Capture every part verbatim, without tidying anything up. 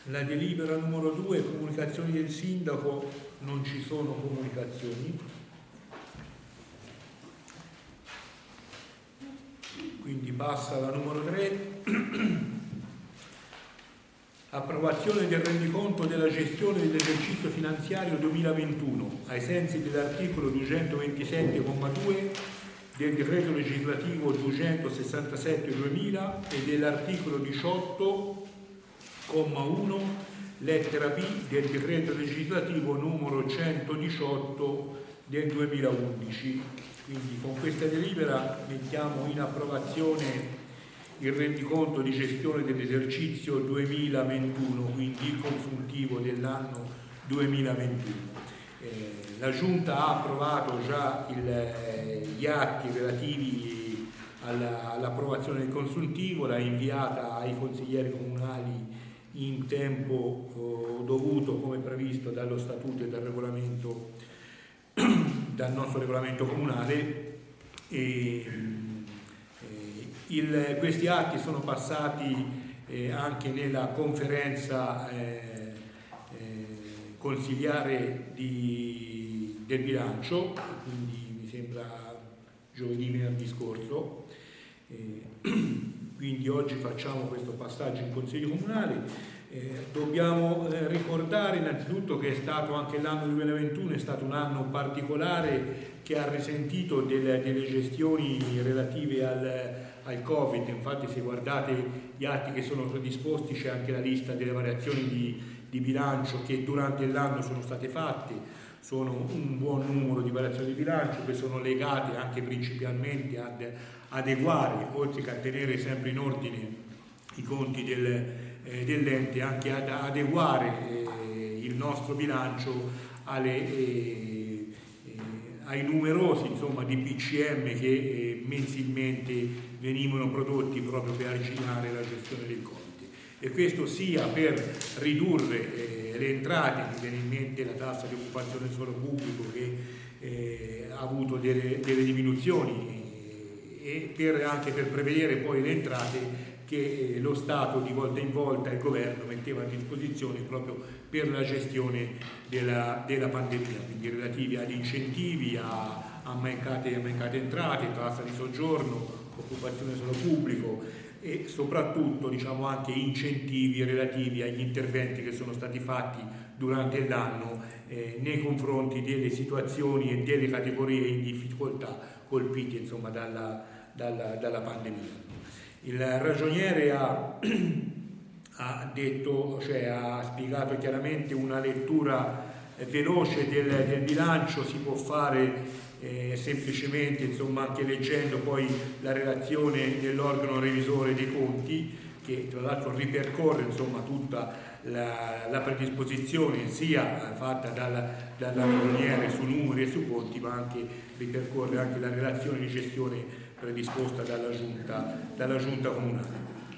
La delibera numero due, comunicazioni del sindaco, non ci sono comunicazioni. Quindi passa la numero tre. Approvazione del rendiconto della gestione dell'esercizio finanziario duemilaventuno ai sensi dell'articolo duecentoventisette comma due del decreto legislativo duecentosessantasette duemila e dell'articolo diciotto comma uno lettera B del decreto legislativo numero centodiciotto del duemilaundici. Quindi con questa delibera mettiamo in approvazione il rendiconto di gestione dell'esercizio duemilaventuno, quindi il consuntivo dell'anno duemilaventuno. Eh, la Giunta ha approvato già il, eh, gli atti relativi alla, all'approvazione del consuntivo, l'ha inviata ai consiglieri comunali in tempo eh, dovuto, come previsto dallo statuto e dal regolamento, dal nostro regolamento comunale. E, Il, questi atti sono passati eh, anche nella conferenza eh, eh, consigliare di, del bilancio, quindi mi sembra giovedì, venerdì scorso. Eh, quindi oggi facciamo questo passaggio in Consiglio Comunale. Eh, dobbiamo eh, ricordare innanzitutto che è stato anche l'anno duemilaventuno, è stato un anno particolare che ha risentito delle, delle gestioni relative al al Covid. Infatti se guardate gli atti che sono predisposti c'è anche la lista delle variazioni di, di bilancio che durante l'anno sono state fatte. Sono un buon numero di variazioni di bilancio che sono legate anche principalmente ad adeguare, oltre che a tenere sempre in ordine i conti del, eh, dell'ente, anche ad adeguare eh, il nostro bilancio alle, eh, eh, ai numerosi insomma, di P C M che eh, mensilmente venivano prodotti proprio per arginare la gestione dei conti, e questo sia per ridurre eh, le entrate, mi viene in mente la tassa di occupazione del suolo pubblico che eh, ha avuto delle, delle diminuzioni, eh, e per, anche per prevedere poi le entrate che eh, lo Stato di volta in volta e il governo metteva a disposizione proprio per la gestione della, della pandemia, quindi relativi ad incentivi, a, a, mancate, a mancate entrate, tassa di soggiorno, occupazione solo pubblico e soprattutto diciamo anche incentivi relativi agli interventi che sono stati fatti durante l'anno eh, nei confronti delle situazioni e delle categorie in difficoltà colpite insomma dalla, dalla, dalla pandemia. Il ragioniere ha, ha detto, cioè ha spiegato chiaramente una lettura eh, veloce del, del bilancio si può fare Eh, semplicemente insomma anche leggendo poi la relazione dell'organo revisore dei conti, che tra l'altro ripercorre insomma tutta la, la predisposizione sia fatta dalla, dalla ragioniere su numeri e su conti, ma anche ripercorre anche la relazione di gestione predisposta dalla giunta, dalla giunta comunale.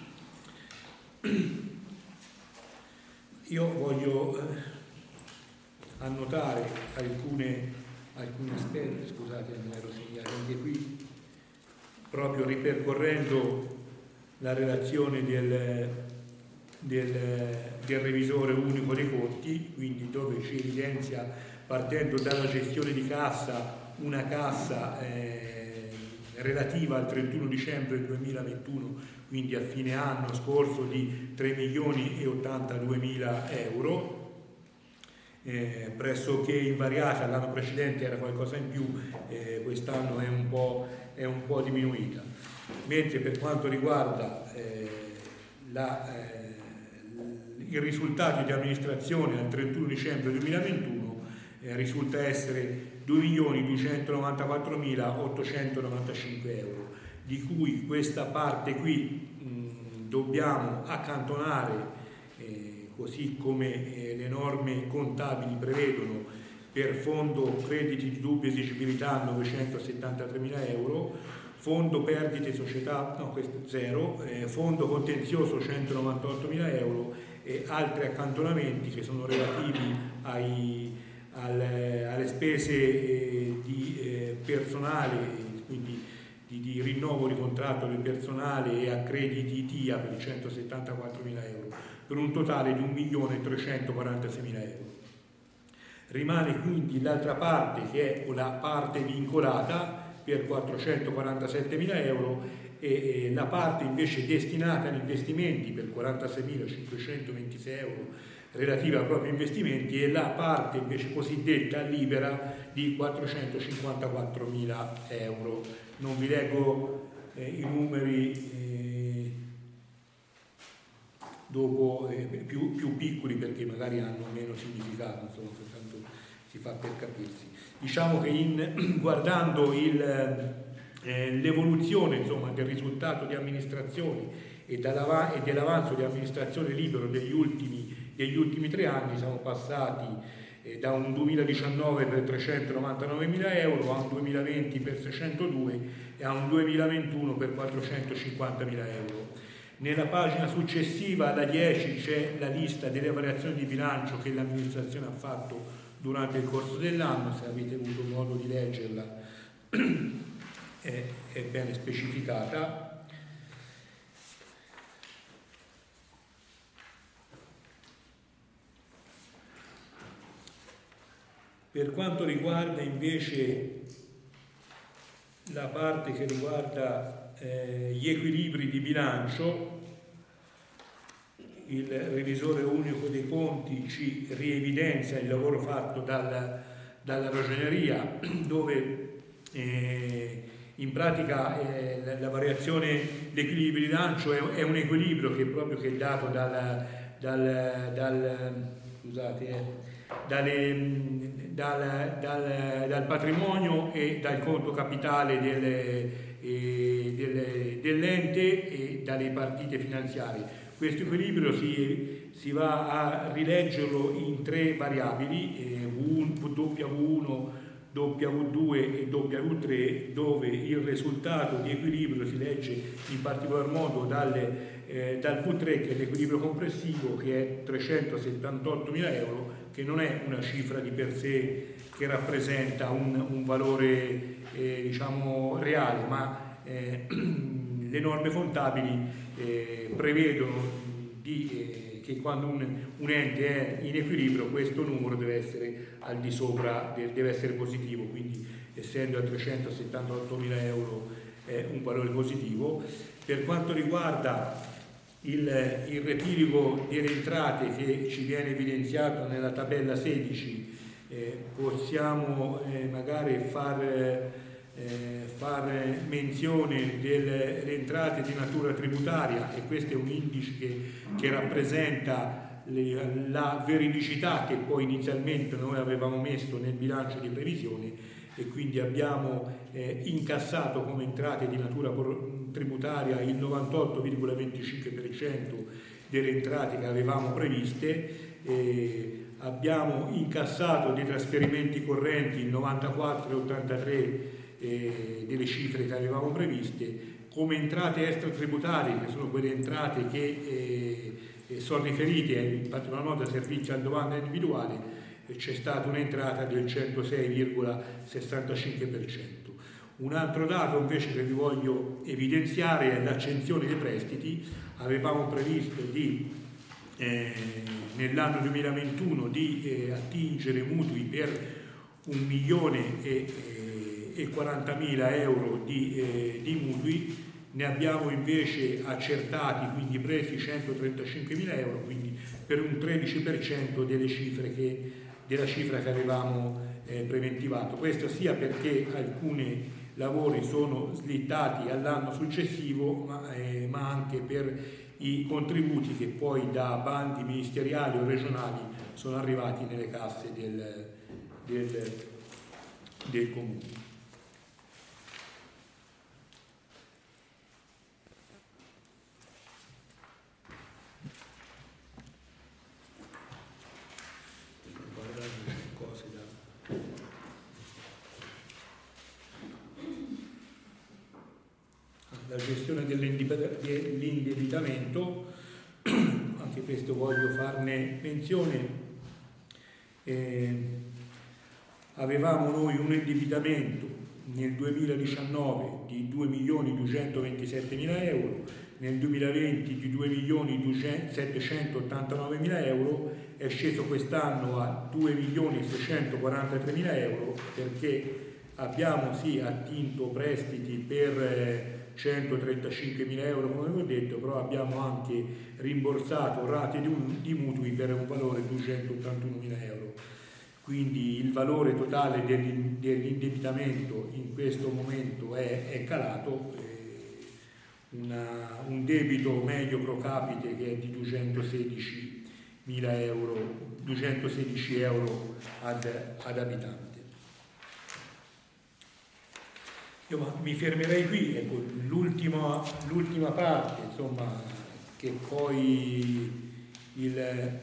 Io voglio eh, annotare alcune alcuni aspetti, scusate, non ero segnato anche qui, proprio ripercorrendo la relazione del, del, del revisore unico dei conti, quindi dove ci evidenzia, partendo dalla gestione di cassa, una cassa eh, relativa al trentuno dicembre duemilaventuno, quindi a fine anno scorso, di tre milioni e ottantaduemila euro, Eh, pressoché invariata. L'anno precedente era qualcosa in più, eh, quest'anno è un po', è un po' diminuita. Mentre per quanto riguarda eh, la, eh, i risultati di amministrazione al trentuno dicembre duemilaventuno eh, risulta essere due milioni duecentonovantaquattromilaottocentonovantacinque euro, di cui questa parte qui mh, dobbiamo accantonare eh, così come eh, le norme contabili prevedono, per fondo crediti di dubbia esigibilità novecentosettantatremila euro, fondo perdite società, no questo è zero, eh, fondo contenzioso centonovantottomila euro e altri accantonamenti che sono relativi ai, alle, alle spese eh, di eh, personale, quindi di di, di rinnovo di contratto del personale e accrediti T I A per centosettantaquattromila euro, per un totale di un milione trecentoquarantaseimila euro. Rimane quindi l'altra parte, che è la parte vincolata, per quattrocentoquarantasettemila euro, e, e la parte invece destinata agli investimenti per quarantaseimilacinquecentoventisei euro relativa ai propri investimenti, e la parte invece cosiddetta libera di quattrocentocinquantaquattromila euro. Non vi leggo eh, i numeri eh, dopo eh, più, più piccoli, perché magari hanno meno significato, insomma, soltanto si fa per capirsi. Diciamo che in, guardando il, eh, l'evoluzione, insomma, del risultato di amministrazione e, e dell'avanzo di amministrazione libero degli ultimi, degli ultimi tre anni, siamo passati eh, da un duemiladiciannove per trecentonovantanovemila euro a un duemilaventi per seicentodue e a un duemilaventuno per quattrocentocinquantamila euro. Nella pagina successiva, alla dieci, c'è la lista delle variazioni di bilancio che l'amministrazione ha fatto durante il corso dell'anno. Se avete avuto modo di leggerla è, è bene specificata. Per quanto riguarda invece la parte che riguarda eh, gli equilibri di bilancio, il revisore unico dei conti ci rievidenzia il lavoro fatto dal, dalla ragioneria, dove eh, in pratica eh, la, la variazione, l'equilibrio di bilancio è, è un equilibrio che proprio che è dato dal, dal, dal, scusate, eh, dalle, dal, dal, dal patrimonio e dal conto capitale delle, eh, delle, dell'ente e dalle partite finanziarie. Questo equilibrio si, si va a rileggerlo in tre variabili, eh, W uno, W due e W tre, dove il risultato di equilibrio si legge in particolar modo dalle, eh, dal V tre, che è l'equilibrio complessivo, che è trecentosettantottomila euro, che non è una cifra di per sé che rappresenta un, un valore eh, diciamo reale, ma eh, le norme contabili Eh, prevedono di, eh, che quando un, un ente è in equilibrio questo numero deve essere al di sopra, de, deve essere positivo, quindi essendo a trecentosettantottomila euro è un valore positivo. Per quanto riguarda il, il riepilogo delle entrate che ci viene evidenziato nella tabella sedici, eh, possiamo eh, magari far Eh, fare menzione delle entrate di natura tributaria, e questo è un indice che, che rappresenta le, la veridicità che poi inizialmente noi avevamo messo nel bilancio di previsione, e quindi abbiamo eh, incassato come entrate di natura tributaria il novantotto virgola venticinque per cento delle entrate che avevamo previste. Eh, abbiamo incassato dei trasferimenti correnti il novantaquattro virgola ottantatré Eh, delle cifre che avevamo previste. Come entrate extratributarie, che sono quelle entrate che eh, sono riferite in particolar modo a servizi a domanda individuale, eh, c'è stata un'entrata del centosei virgola sessantacinque per cento. Un altro dato invece che vi voglio evidenziare è l'accensione dei prestiti. Avevamo previsto di eh, nell'anno duemilaventuno di eh, attingere mutui per un milione e e quarantamila euro di, eh, di mutui, ne abbiamo invece accertati, quindi presi centotrentacinquemila euro, quindi per un tredici per cento delle cifre che, della cifra che avevamo eh, preventivato. Questo sia perché alcuni lavori sono slittati all'anno successivo, ma, eh, ma anche per i contributi che poi da bandi ministeriali o regionali sono arrivati nelle casse del, del, del comune. La gestione dell'indebitamento, anche questo voglio farne menzione. Eh, avevamo noi un indebitamento nel duemiladiciannove di due milioni duecentoventisettemila euro, nel duemilaventi di due milioni settecentottantanovemila euro, è sceso quest'anno a due milioni seicentoquarantatremila euro, perché abbiamo sì attinto prestiti per centotrentacinquemila euro come vi ho detto, però abbiamo anche rimborsato rate di, un, di mutui per un valore di duecentottantunomila euro. Quindi il valore totale dell'indebitamento in questo momento è, è calato, eh, una, un debito medio pro capite che è di duecentosedicimila euro, duecentosedici euro ad, ad abitante. Io mi fermerei qui, ecco, l'ultima, l'ultima parte, insomma, che poi il,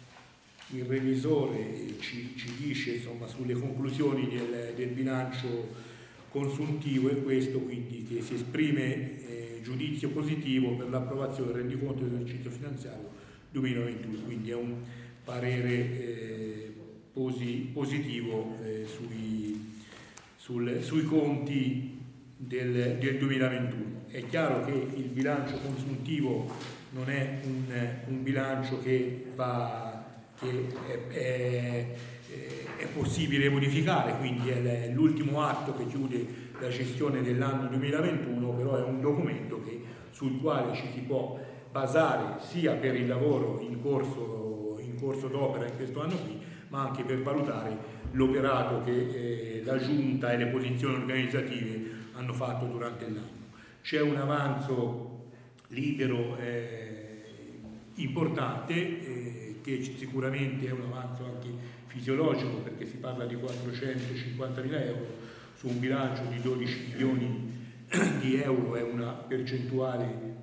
il revisore ci, ci dice, insomma, sulle conclusioni del, del bilancio consuntivo è questo, quindi che si esprime eh, giudizio positivo per l'approvazione del rendiconto dell'esercizio finanziario duemilaventuno, quindi è un parere eh, posi, positivo eh, sui, sul, sui conti del, del duemilaventuno. È chiaro che il bilancio consuntivo non è un, un bilancio che va che è, è, è possibile modificare, quindi è l'ultimo atto che chiude la gestione dell'anno duemilaventuno, però è un documento che, sul quale ci si può basare sia per il lavoro in corso, in corso d'opera in questo anno qui, ma anche per valutare l'operato che eh, la Giunta e le posizioni organizzative hanno fatto durante l'anno. C'è un avanzo libero eh, importante, eh, che sicuramente è un avanzo anche fisiologico, perché si parla di quattrocentocinquantamila euro su un bilancio di dodici milioni di euro, è una percentuale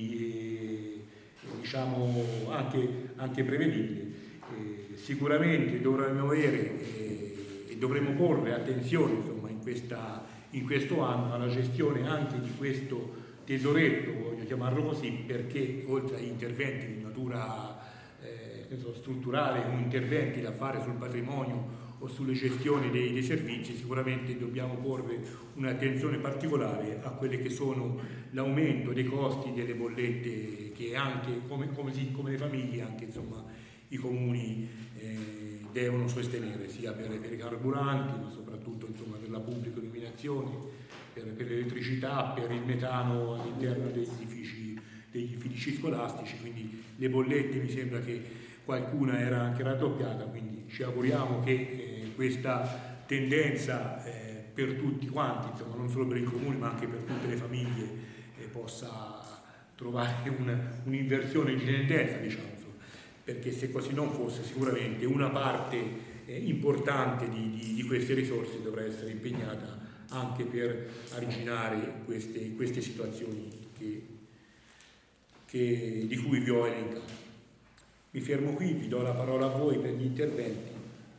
quindi eh, diciamo anche, anche prevedibile. Eh, sicuramente dovremmo avere eh, e dovremmo porre attenzione, insomma, in, questa, in questo anno alla gestione anche di questo tesoretto, voglio chiamarlo così, perché oltre agli interventi di natura strutturale, con interventi da fare sul patrimonio o sulle gestioni dei, dei servizi, sicuramente dobbiamo porre un'attenzione particolare a quelli che sono l'aumento dei costi delle bollette che anche come, come, come le famiglie, anche insomma i comuni eh, devono sostenere, sia per, per i carburanti, ma soprattutto insomma per la pubblica illuminazione, per, per l'elettricità, per il metano all'interno degli edifici, degli edifici scolastici. Quindi le bollette mi sembra che qualcuna era anche raddoppiata, quindi ci auguriamo che eh, questa tendenza eh, per tutti quanti, insomma, non solo per il comune ma anche per tutte le famiglie, eh, possa trovare una, un'inversione di tendenza, diciamo, insomma, perché se così non fosse sicuramente una parte eh, importante di, di, di queste risorse dovrà essere impegnata anche per arginare queste, queste situazioni che, che, di cui vi ho elencato. Mi fermo qui, vi do la parola a voi per gli interventi.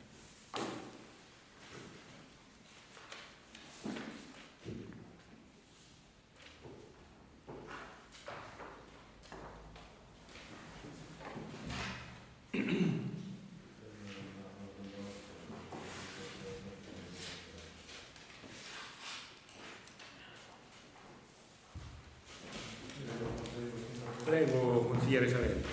Prego, consigliere Savelli.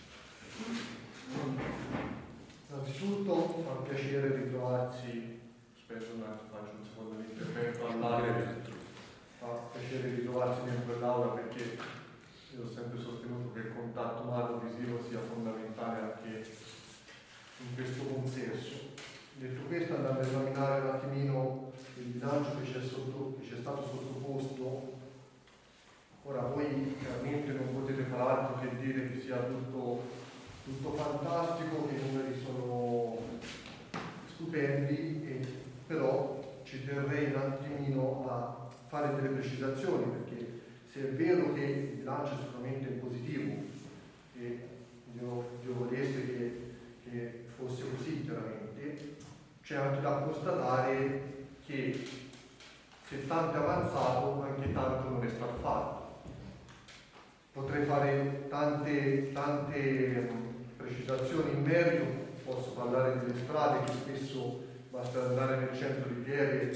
Innanzitutto fa piacere ritrovarsi, spero che faccio un secondo intervento all'aula, fa piacere ritrovarsi in quell'aula, perché io ho sempre sostenuto che il contatto umano visivo sia fondamentale anche in questo consesso. Detto questo, andando a esaminare un attimino il bilancio che ci è, sotto, che ci è stato sottoposto, ora voi chiaramente non potete fare altro che dire che sia tutto tutto fantastico, che i numeri sono stupendi, e però ci terrei un attimino a fare delle precisazioni, perché se è vero che il bilancio è sicuramente in positivo, e Dio, Dio volesse che, che fosse così chiaramente, c'è anche da constatare che se tanto è avanzato, anche tanto non è stato fatto. Potrei fare tante, tante precisazioni in merito, posso parlare delle strade, che spesso basta andare nel centro di Pieve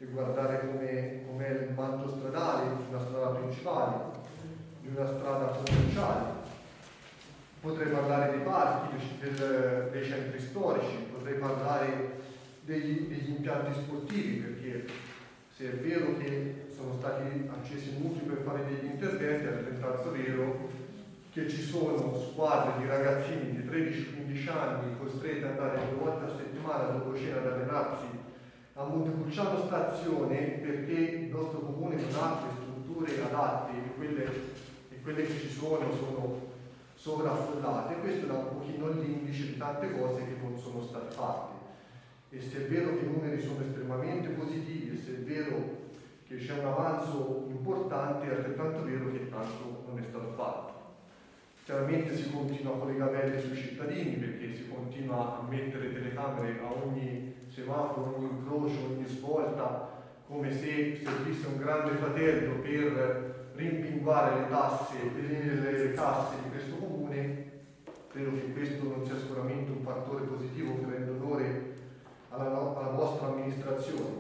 e guardare come com'è il manto stradale di una strada principale, di una strada commerciale. Potrei parlare dei parchi, del, dei centri storici, potrei parlare degli, degli impianti sportivi, perché se è vero che sono stati accesi mutui per fare degli interventi, è altrettanto vero che ci sono squadre di ragazzini di tredici quindici anni costretti ad andare due volte a settimana dopo cena ad allenarsi a Montepulciano stazione perché il nostro comune non ha le strutture adatte e quelle, e quelle che ci sono sono sovraffollate. Questo dà un pochino l'indice di tante cose che non sono state fatte. E se è vero che i numeri sono estremamente positivi e se è vero che c'è un avanzo importante, è altrettanto vero che tanto non è stato fatto. Chiaramente si continua con le gabelle sui cittadini perché si continua a mettere telecamere a ogni semaforo, ogni incrocio, ogni svolta, come se servisse un grande fratello per rimpinguare le tasse e le, le casse di questo comune. Credo che questo non sia sicuramente un fattore positivo che rende onore alla, no, alla vostra amministrazione.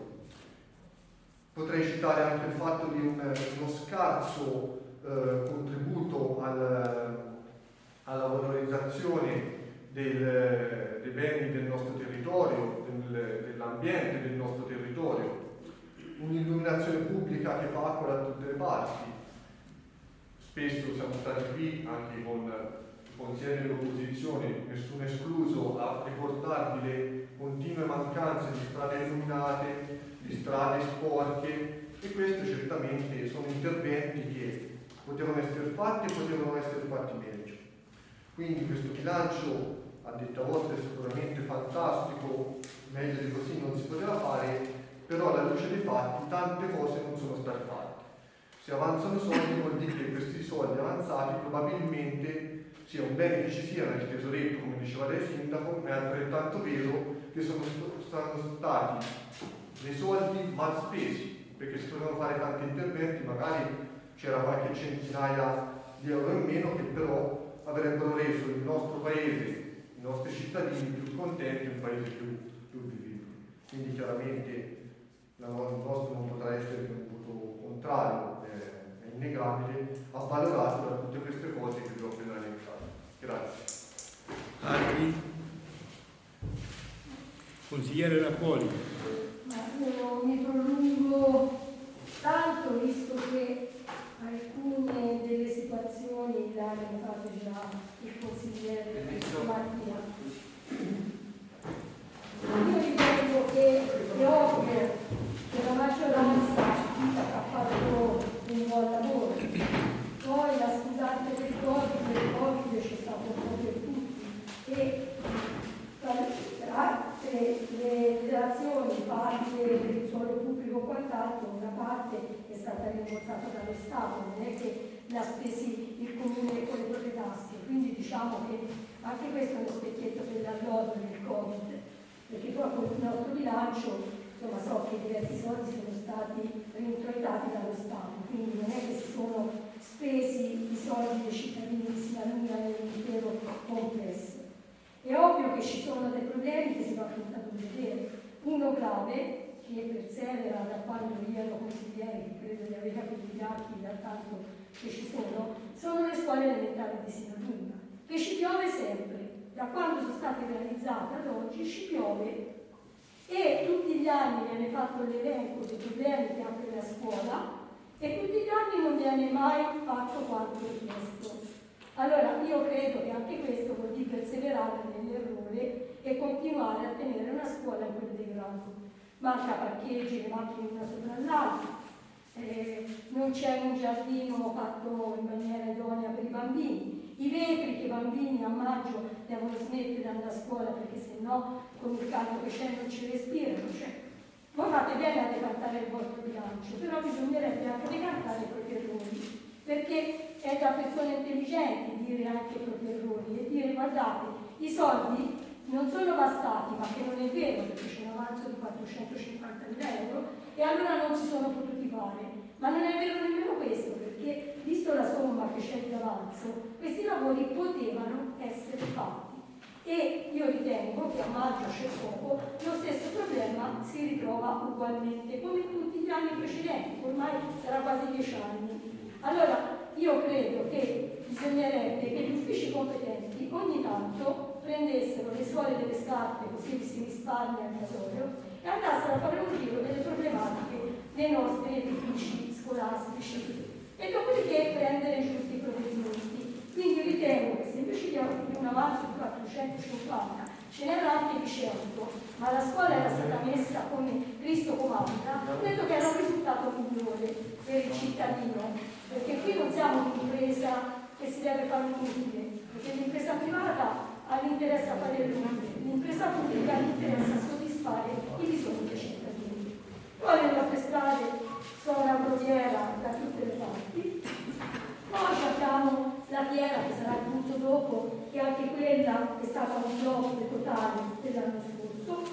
Potrei citare anche il fatto di un, uno scarso eh, contributo al alla valorizzazione del, dei beni del nostro territorio, del, dell'ambiente del nostro territorio, un'illuminazione pubblica che fa acqua da tutte le parti. Spesso siamo stati qui anche con i consiglieri dell'opposizione, nessuno escluso, a riportarvi le continue mancanze di strade illuminate, di strade sporche, e questi certamente sono interventi che potevano essere fatti e potevano essere fatti meglio. Quindi questo bilancio, a detta vostra, è sicuramente fantastico, meglio di così non si poteva fare, però alla luce dei fatti tante cose non sono state fatte. Se avanzano soldi vuol dire che questi soldi avanzati probabilmente sia un bene che ci sia nel tesoretto, come diceva lei sindaco, ma è altrettanto vero che sono, sono stati dei soldi mal spesi, perché si potevano fare tanti interventi, magari c'era qualche centinaia di euro in meno che però avrebbero reso il nostro paese, i nostri cittadini più contenti, un paese più, più vivibile. Quindi chiaramente la, il nostro non potrà essere che un voto contrario, è, è innegabile, avvalorato da tutte queste cose che vi ho appena elencato. Grazie. Altri? Consigliere Rappoli. Ma io non mi prolungo tanto, visto che alcune delle situazioni le ha elencate già il consigliere Mattia. Io ritengo che è ovvio che la maggioranza ha fatto un buon lavoro. Poi la scusante del Covid, del Covid c'è stato un po' per tutti e tra le relazioni fatte per il suolo pubblico o quant'altro, una parte è stata rimborsata dallo Stato, non è che l'ha spesi il comune con le proprie tasche, quindi diciamo che anche questo è uno specchietto per l'allodo del Covid, perché poi con il nostro bilancio, insomma, so che diversi soldi sono stati rintroitati dallo Stato, quindi non è che si sono spesi i soldi dei cittadini di Sinalunga nell'intero complesso. È ovvio che ci sono dei problemi che si va tentando di vedere. Uno grave, che persevera da quando io ero consigliere, che credo di avere capito gli atti da tanto che ci sono, sono le scuole elementari di Sinalunga, che ci piove sempre. Da quando sono state realizzate ad oggi ci piove e tutti gli anni viene fatto l'elenco dei problemi che ha quella scuola e tutti gli anni non viene mai fatto quanto richiesto. Allora io credo che anche questo vuol dire perseverare nell'errore e continuare a tenere una scuola in quel degrado. Manca parcheggi, le macchine una sopra l'altra, eh, non c'è un giardino fatto in maniera idonea per i bambini, i vetri che i bambini a maggio devono smettere di andare a scuola perché sennò con il caldo che c'è non ci respirano. Cioè, voi fate bene a decantare il vostro bilancio, però bisognerebbe anche decantare i propri errori, perché è da persone intelligenti dire anche i propri errori e dire guardate, i soldi non sono bastati, ma che non è vero perché c'è un avanzo di quattrocentocinquantamila euro e allora non si sono potuti fare. Ma non è vero nemmeno questo, perché visto la somma che c'è di avanzo, questi lavori potevano essere fatti. E io ritengo che a maggio c'è poco, lo stesso problema si ritrova ugualmente, come in tutti gli anni precedenti, ormai sarà quasi dieci anni. Allora, io credo che bisognerebbe che gli uffici competenti ogni tanto prendessero le suole delle scarpe, così si risparmia il gasolio, e andassero a fare un giro delle problematiche dei nostri edifici scolastici e dopodiché prendere i giusti provvedimenti. Quindi ritengo che se invece di un avanzo di quattrocentocinquanta ce n'era anche di cento, ma la scuola era stata messa come Cristo comanda, credo che era un risultato migliore per il cittadino, perché qui non siamo un'impresa che si deve fare un utile, perché l'impresa privata ha l'interesse a fare l'utile, l'impresa pubblica ha l'interesse a soddisfare i bisogni dei cittadini. Poi le nostre strade sono una brodiera da tutte le parti. Poi abbiamo la fiera che sarà il punto dopo, che anche quella è stata un flop totale dell'anno scorso.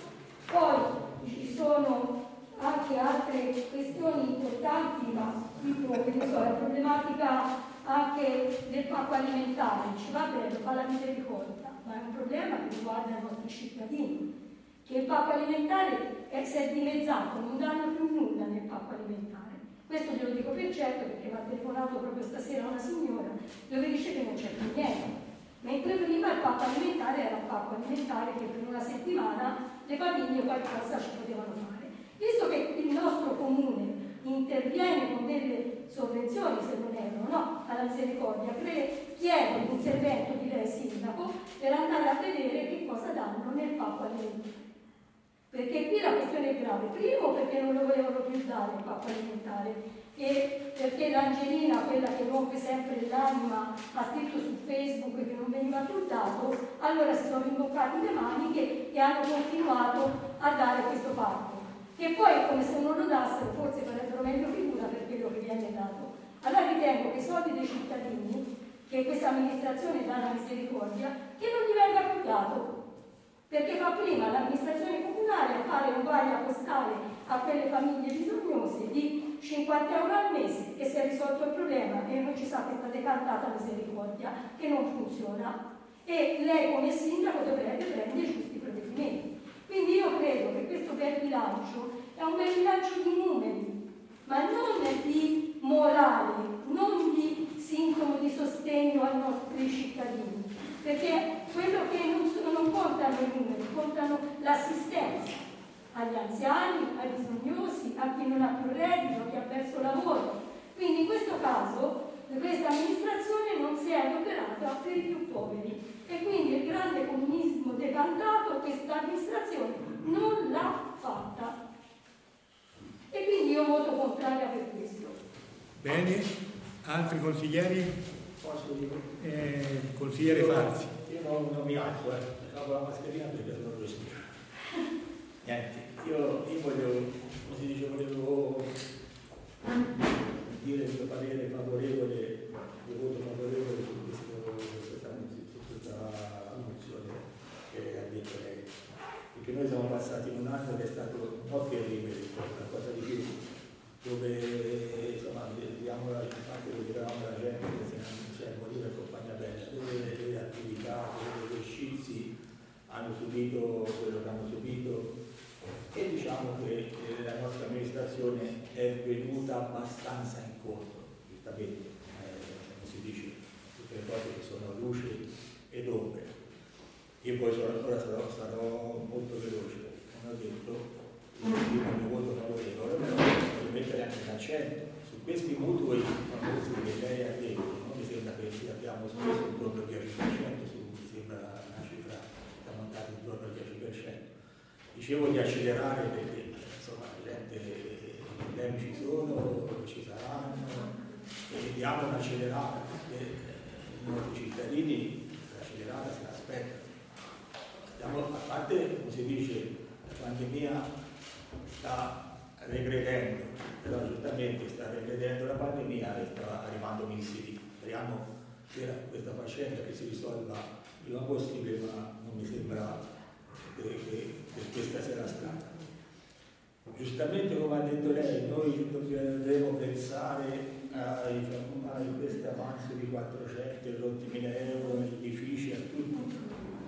Poi ci sono anche altre questioni importanti, ma tipo, che ne so, la problematica anche del pacco alimentare. Ci va bene, fa la misericordia, ma è un problema che riguarda i nostri cittadini, che il pacco alimentare è, si è dimezzato, non danno più nulla nel pacco alimentare. Questo glielo dico per certo perché mi ha telefonato proprio stasera una signora dove dice che non c'è più niente. Mentre prima il pacco alimentare era un pacco alimentare che per una settimana le famiglie qualcosa ci potevano fare. Visto che il nostro comune interviene con delle sovvenzioni, se non erro, no? Alla misericordia, chiedo l'intervento di lei sindaco per andare a vedere che cosa danno nel pacco alimentare. Perché qui la questione è grave, primo perché non lo volevano più dare il pacco alimentare e perché l'Angelina, quella che rompe sempre l'anima, ha scritto su Facebook che non veniva più dato, allora si sono imboccati le maniche e hanno continuato a dare questo pacco, che poi è come se non lo dassero, forse farebbero meglio figura per quello che viene dato. Allora ritengo che i soldi dei cittadini, che questa amministrazione dà la misericordia, che non gli venga più dato. Perché fa prima l'amministrazione comunale a fare un vaglio postale a quelle famiglie bisognose di cinquanta euro al mese e si è risolto il problema e non ci sa questa decantata misericordia che non funziona e lei come sindaco dovrebbe prendere i giusti provvedimenti. Quindi io credo che questo bel bilancio è un bel bilancio di numeri, ma non di morale, non di sintomo di sostegno ai nostri cittadini. Perché quello che non, sono, non contano i numeri, contano l'assistenza agli anziani, ai bisognosi, a chi non ha più reddito, a chi ha perso lavoro. Quindi in questo caso questa amministrazione non si è adoperata per i più poveri e quindi il grande comunismo decantato questa amministrazione non l'ha fatta. E quindi io voto contraria per questo. Bene, altri consiglieri? Posso dire? Eh, consigliere Farzi. Io non, non mi alzo, eh. Lavo la mascherina perché non respiro. Niente, io, io voglio, come si dice, volevo dire il mio parere favorevole, il voto favorevole su, questo, su, questa, su questa mozione che ha detto lei. Perché noi siamo passati in un anno che è stato un po' terribile, qualcosa di più, dove insomma vediamo la gente, vedevamo la gente che se ne cioè, moriva e compagnia bella, dove le attività, dove gli esercizi hanno subito quello che hanno subito e diciamo che eh, la nostra amministrazione è venuta abbastanza incontro, giustamente, eh, come si dice, tutte le cose che sono luce ed ombre. Io poi sono, ora sarò, sarò molto veloce, come ho detto, il mio voto favorevole, però voglio mettere anche l'accento su questi mutui famosi che lei ha detto, no? Mi sembra che abbiamo speso intorno al dieci per cento, su, mi sembra una cifra che è montata intorno al dieci per cento. Dicevo di accelerare perché insomma la gente, i problemi ci sono, ci saranno, e diamo un'accelerata perché i nostri cittadini l'accelerata se l'aspettano. A parte, come si dice, la pandemia sta regredendo, però giustamente sta regredendo la pandemia e sta arrivando missili. Speriamo che questa faccenda che si risolva il prima possibile, ma non mi sembra che, che, che questa sia la strada. Giustamente, come ha detto lei, noi dobbiamo pensare a questo avanzo di quattrocento mila euro agli edifici, a tutto.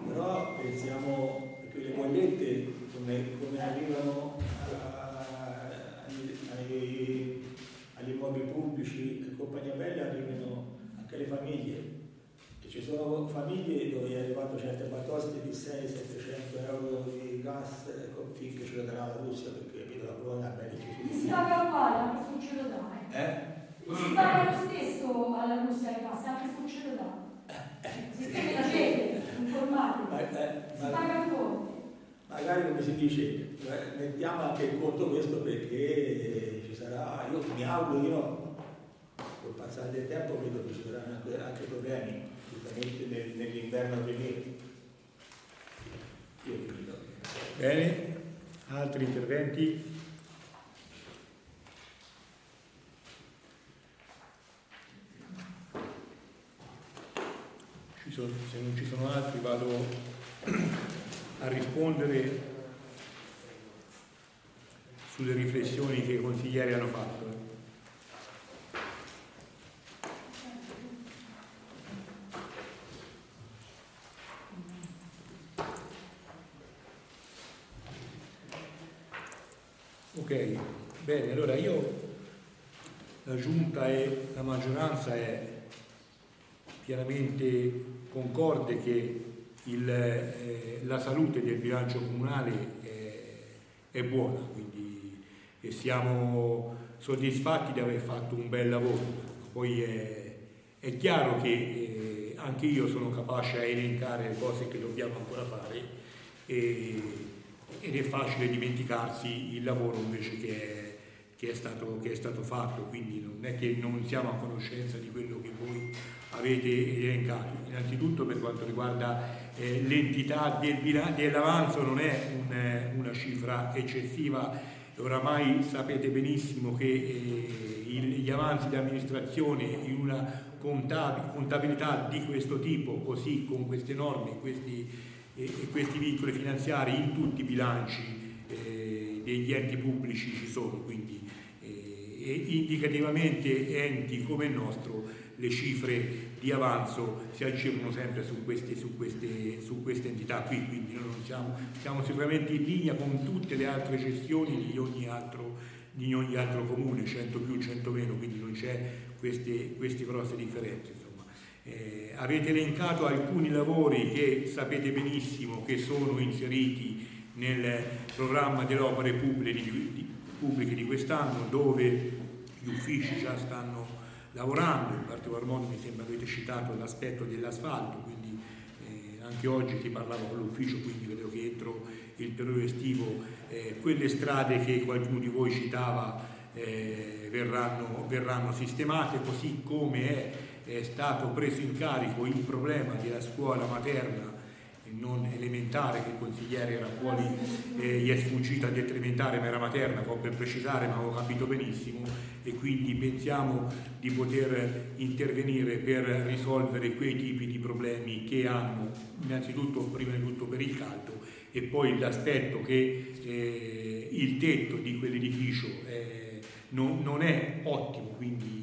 però pensiamo che le bollette come, come arrivano a, agli, agli, agli immobili pubblici e compagnia bella arrivano anche alle famiglie. Ci sono famiglie dove è arrivato certe batoste di seicento settecento euro di gas finché ce lo darà la Russia, perché capito, la Polonia è bella. Si paga uguale anche se non ce lo dai. Eh? Si paga lo stesso alla Russia le gas, anche se non ce lo dà. Se te la gente, informati, eh, si paga un po'. Magari come si dice, mettiamo anche in conto questo perché ci sarà, io mi auguro di no, col passare del tempo vedo che ci saranno anche, anche problemi. Nel, nell'inverno a venire. Io finito. Bene, altri interventi? Ci sono, se non ci sono altri vado a rispondere sulle riflessioni che i consiglieri hanno fatto. Ok, bene, allora io, la Giunta e la maggioranza è pienamente concorde che il, eh, la salute del bilancio comunale è, è buona, quindi e siamo soddisfatti di aver fatto un bel lavoro. Poi è, è chiaro che eh, anche io sono capace a elencare le cose che dobbiamo ancora fare e, ed è facile dimenticarsi il lavoro invece che è, che è, stato, che è stato fatto, quindi non è che non siamo a conoscenza di quello che voi avete elencato. Innanzitutto per quanto riguarda eh, l'entità del bilancio, dell'avanzo non è un, una cifra eccessiva, oramai sapete benissimo che eh, il, gli avanzi di amministrazione in una contabilità di questo tipo, così con queste norme, questi e questi vincoli finanziari in tutti i bilanci eh, degli enti pubblici ci sono, quindi eh, indicativamente enti come il nostro le cifre di avanzo si aggiungono sempre su queste, su queste, su queste entità qui, quindi noi non siamo, siamo sicuramente in linea con tutte le altre gestioni di ogni altro, di ogni altro comune, cento più, cento meno, quindi non c'è queste, queste grosse differenze. Eh, avete elencato alcuni lavori che sapete benissimo che sono inseriti nel programma delle opere pubbliche di, di, pubbliche di quest'anno, dove gli uffici già stanno lavorando. In particolar modo mi sembra avete citato l'aspetto dell'asfalto, quindi eh, anche oggi si parlava con l'ufficio, quindi credo che entro il periodo estivo eh, quelle strade che qualcuno di voi citava eh, verranno, verranno sistemate, così come è è stato preso in carico il problema della scuola materna e non elementare, che il consigliere era fuori, eh, gli è sfuggito a detto elementare ma era materna, può per precisare, ma avevo capito benissimo, e quindi pensiamo di poter intervenire per risolvere quei tipi di problemi che hanno, innanzitutto prima di tutto per il caldo e poi l'aspetto che eh, il tetto di quell'edificio eh, non, non è ottimo, quindi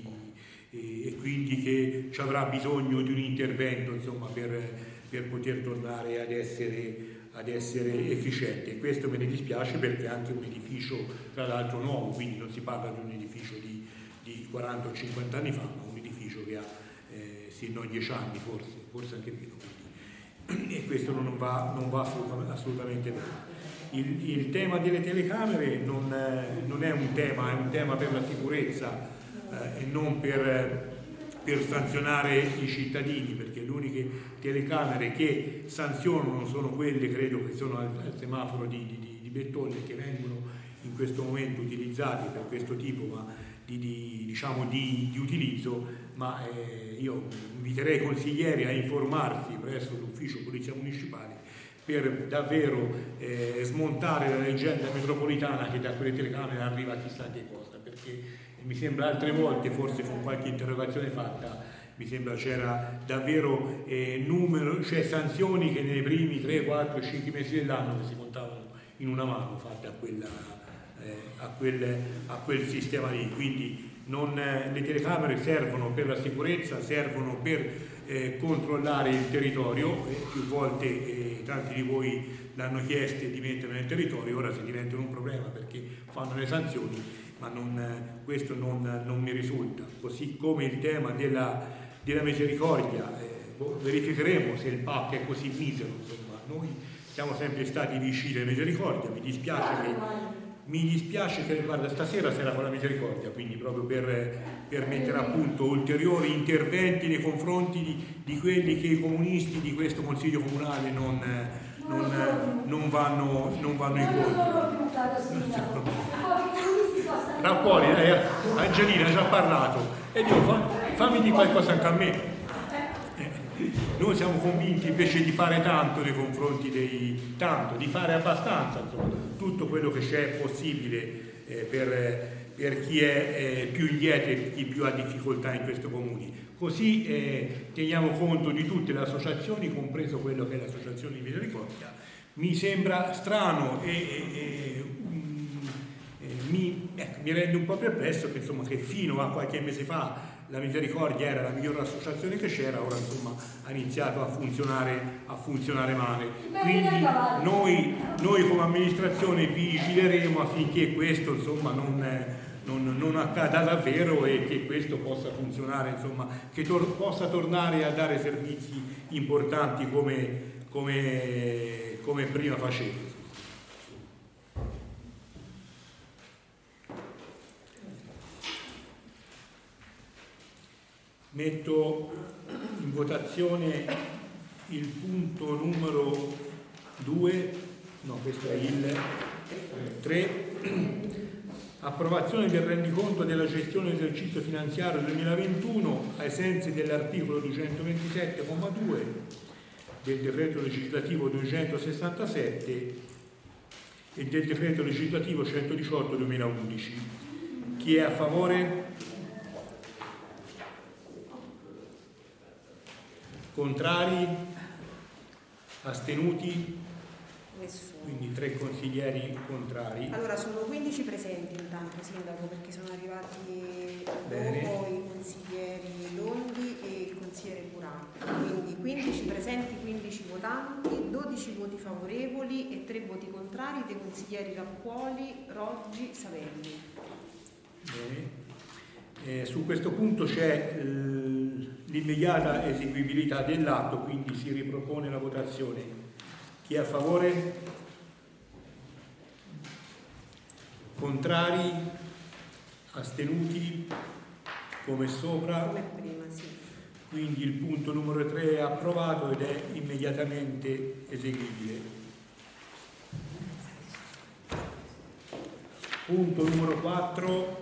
e quindi che ci avrà bisogno di un intervento, insomma, per, per poter tornare ad essere, ad essere efficiente. E questo me ne dispiace perché è anche un edificio tra l'altro nuovo, quindi non si parla di un edificio di, di quaranta o cinquanta anni fa, ma un edificio che ha eh, sì, no, dieci anni forse, forse anche meno, quindi. E questo non va, non va assolutamente, assolutamente bene. Il, il tema delle telecamere non, non è un tema, è un tema per la sicurezza Eh, e non per, per sanzionare i cittadini, perché le uniche telecamere che sanzionano sono quelle, credo che sono al, al semaforo di, di, di Bettolle, che vengono in questo momento utilizzati per questo tipo ma di, di, diciamo di, di utilizzo, ma eh, io inviterei i consiglieri a informarsi presso l'ufficio Polizia Municipale per davvero eh, smontare la leggenda metropolitana che da quelle telecamere arriva chissà che cosa, perché mi sembra altre volte, forse con qualche interrogazione fatta, mi sembra c'era davvero eh, numero, cioè sanzioni che nei primi tre, quattro, cinque mesi dell'anno che si contavano in una mano fatte a, quella, eh, a, quel, a quel sistema lì, quindi Non, eh, le telecamere servono per la sicurezza, servono per eh, controllare il territorio, eh, più volte eh, tanti di voi l'hanno chiesto di mettere nel territorio, ora si diventano un problema perché fanno le sanzioni, ma non, eh, questo non, non mi risulta. Così come il tema della, della misericordia, eh, verificheremo se il P A C è così misero, insomma, noi siamo sempre stati vicini alla misericordia, mi dispiace che, mi dispiace che guarda, stasera sarà con la misericordia, quindi proprio per, per mettere a punto ulteriori interventi nei confronti di, di quelli che i comunisti di questo Consiglio Comunale non, non, non, vanno, non vanno incontro. Rappuoli, eh, Angelina ha già parlato e dico fammi di qualcosa anche a me. Noi siamo convinti invece di fare tanto nei confronti dei tanto, di fare abbastanza, insomma, tutto quello che c'è possibile eh, per, per chi è eh, più indietro e chi più ha difficoltà in questo comune. Così eh, teniamo conto di tutte le associazioni, compreso quello che è l'associazione di misericordia. Mi sembra strano e, e, e um, eh, mi, ecco, mi rende un po' perplesso che, insomma, che fino a qualche mese fa la misericordia era la migliore associazione che c'era, ora insomma ha iniziato a funzionare, a funzionare male. Quindi noi, noi come amministrazione vigileremo affinché questo insomma non, non, non accada davvero e che questo possa funzionare, insomma, che tor- possa tornare a dare servizi importanti come, come, come prima faceva. Metto in votazione il punto numero due, no, questo è il tre, approvazione del rendiconto della gestione dell'esercizio finanziario duemilaventuno ai sensi dell'articolo duecentoventisette comma due del decreto legislativo duecentosessantasette e del decreto legislativo centodiciotto duemilaundici. Chi è a favore? Contrari? Astenuti? Nessuno. Quindi tre consiglieri contrari. Allora sono quindici presenti intanto, Sindaco, perché sono arrivati Bene. dopo i consiglieri Londi e il consigliere Curati. Quindi quindici presenti, quindici votanti, dodici voti favorevoli e tre voti contrari dei consiglieri Rappuoli, Roggi, Savelli. Bene. Eh, su questo punto c'è eh, l'immediata eseguibilità dell'atto, quindi si ripropone la votazione. Chi è a favore? Contrari? Astenuti? Come sopra? Come prima, sì. Quindi il punto numero tre è approvato ed è immediatamente eseguibile. Punto numero quattro.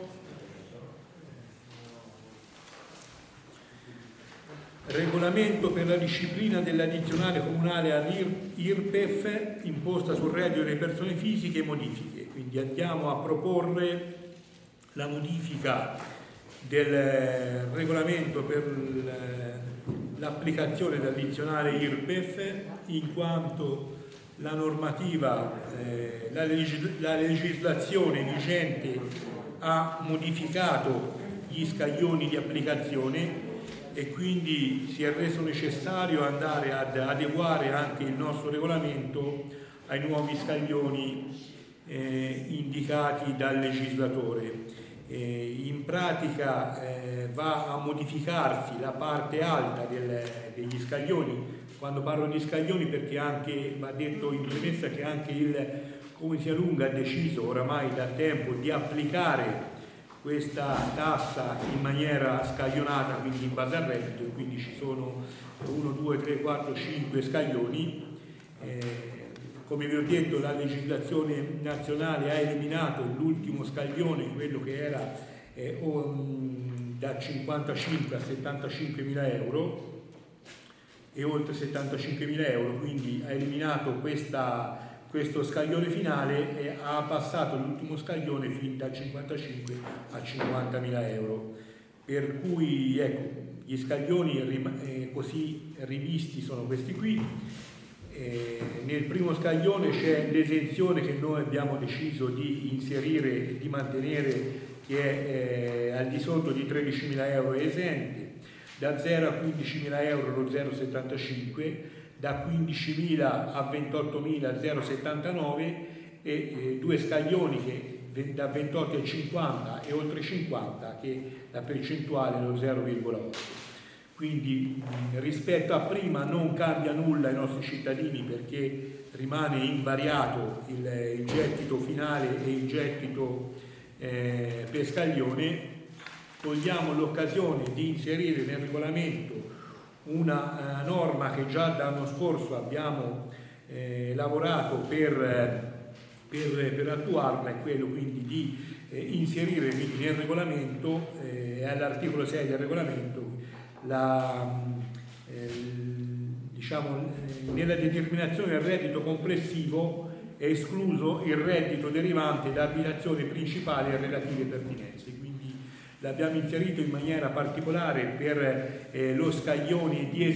Regolamento per la disciplina dell'addizionale comunale all'I R P E F imposta sul reddito delle persone fisiche e modifiche. Quindi andiamo a proporre la modifica del regolamento per l'applicazione dell'addizionale I R P E F, in quanto la normativa, eh, la, legis- la legislazione vigente ha modificato gli scaglioni di applicazione e quindi si è reso necessario andare ad adeguare anche il nostro regolamento ai nuovi scaglioni eh, indicati dal legislatore. Eh, in pratica eh, va a modificarsi la parte alta del, degli scaglioni. Quando parlo di scaglioni, perché anche va detto in premessa che anche il Comune Lunga ha deciso oramai da tempo di applicare questa tassa in maniera scaglionata, quindi in base al reddito, e quindi ci sono uno, due, tre, quattro, cinque scaglioni. Eh, come vi ho detto, la legislazione nazionale ha eliminato l'ultimo scaglione, quello che era eh, um, da cinquantacinque a settantacinquemila euro e oltre settantacinquemila euro, quindi ha eliminato questa questo scaglione finale e ha abbassato l'ultimo scaglione fin da cinquantacinque a cinquantamila euro, per cui ecco, gli scaglioni eh, così rivisti sono questi qui. Eh, nel primo scaglione c'è l'esenzione che noi abbiamo deciso di inserire e di mantenere che è eh, al di sotto di tredicimila euro è esente, da zero a quindicimila euro lo zero virgola settantacinque, da quindicimila a ventottomila zero virgola settantanove e eh, due scaglioni che da ventotto a cinquanta e oltre cinquanta che la percentuale è lo zero virgola otto. Quindi rispetto a prima non cambia nulla ai nostri cittadini perché rimane invariato il, il gettito finale e il gettito eh, per scaglione. Togliamo l'occasione di inserire nel regolamento una uh, norma che già l'anno scorso abbiamo eh, lavorato per, per, per attuarla, è quello quindi di eh, inserire quindi nel regolamento, eh, all'articolo sei del regolamento, la, eh, diciamo, nella determinazione del reddito complessivo è escluso il reddito derivante da abitazione principale e relative pertinenze. Quindi l'abbiamo inserito in maniera particolare per eh, lo scaglione di